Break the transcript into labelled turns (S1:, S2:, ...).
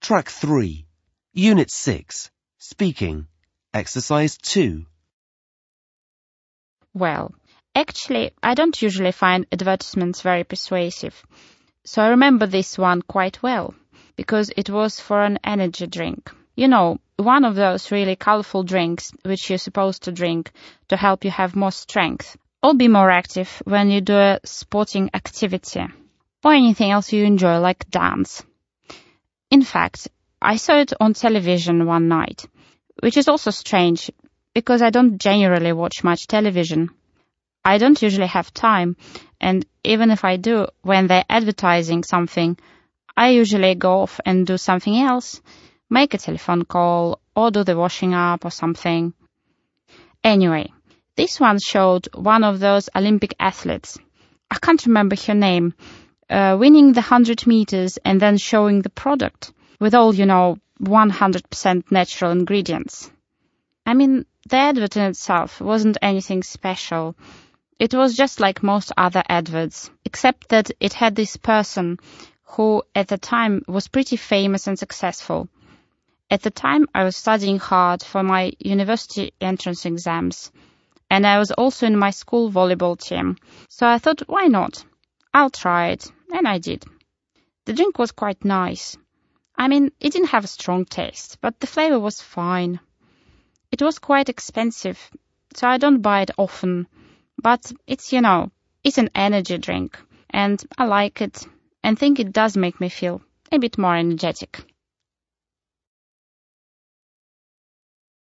S1: Track 3, Unit 6, Speaking, Exercise 2.
S2: Well, actually, I don't usually find advertisements very persuasive. So I remember this one quite well, because it was for an energy drink. You know, one of those really colorful drinks which you're supposed to drink to help you have more strength, or be more active when you do a sporting activity, or anything else you enjoy like dance. In fact, I saw it on television one night, which is also strange, because I don't generally watch much television. I don't usually have time, and even if I do, when they're advertising something, I usually go off and do something else, make a telephone call, or do the washing up or something. Anyway, this one showed one of those Olympic athletes. I can't remember her name, winning the 100 meters and then showing the product with all, 100% natural ingredients. I mean, the advert in itself wasn't anything special. It was just like most other adverts, except that it had this person who at the time was pretty famous and successful. At the time, I was studying hard for my university entrance exams, and I was also in my school volleyball team. So I thought, why not? I'll try it, and I did. The drink was quite nice. I mean, it didn't have a strong taste, but the flavor was fine. It was quite expensive, so I don't buy it often. But it's an energy drink, and I like it, and think it does make me feel a bit more energetic.